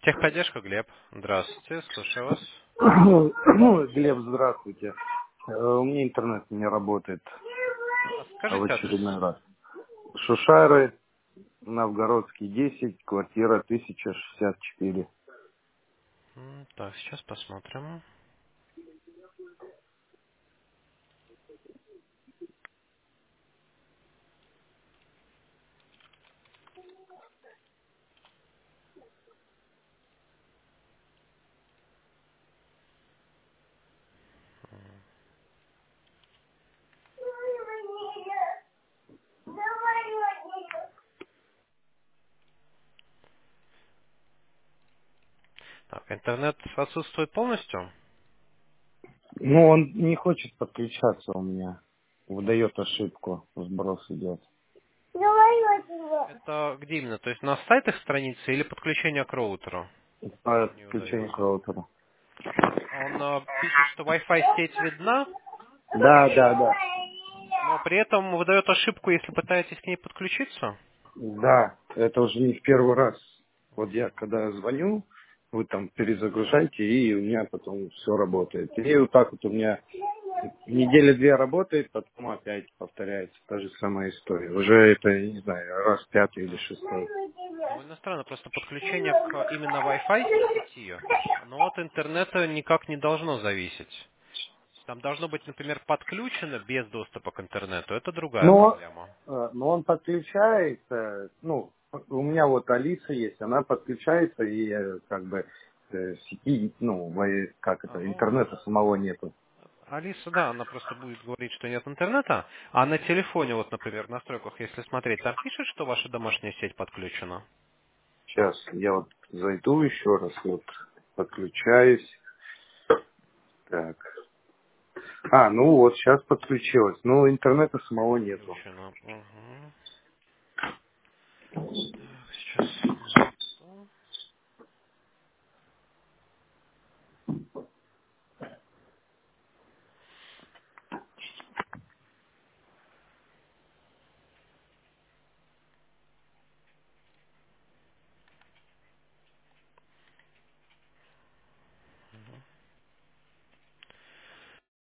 Техподдержка, Глеб. Здравствуйте, слушаю вас. Глеб, здравствуйте. У меня интернет не работает А в скажите адрес. очередной раз. Шушары, Новгородский, 10, квартира 1064. Так, сейчас посмотрим. Так, интернет отсутствует полностью? Ну, он не хочет подключаться у меня. Выдает ошибку, сброс идет. Это где именно? То есть на сайтах страницы или подключение к роутеру? Не Подключение к удается. роутеру. Он пишет, что Wi-Fi сеть видна, Да. но при этом выдает ошибку, если пытаетесь к ней подключиться. Да, это уже не в первый раз. Вот я когда звоню, вы там перезагружаете, и у меня потом все работает. И вот так вот у меня недели две работает, потом опять повторяется та же самая история. Уже это, я не знаю, раз пятый или шестой. Довольно странно, просто подключение к именно Wi-Fi сети, но от интернета никак не должно зависеть. Там должно быть, например, подключено без доступа к интернету. Это другая Но, проблема. но он подключается, ну, у меня вот Алиса есть, она подключается и как бы сети, ну, как это, Ну, интернета самого нету. Алиса, да, она просто будет говорить, что нет интернета, а на телефоне, вот, например, в настройках, если смотреть, там пишет, что ваша домашняя сеть подключена. Сейчас я вот зайду еще раз, вот подключаюсь. Так. Ну вот, сейчас подключилась. Но интернета самого нету. Подключена. Угу. Так, сейчас.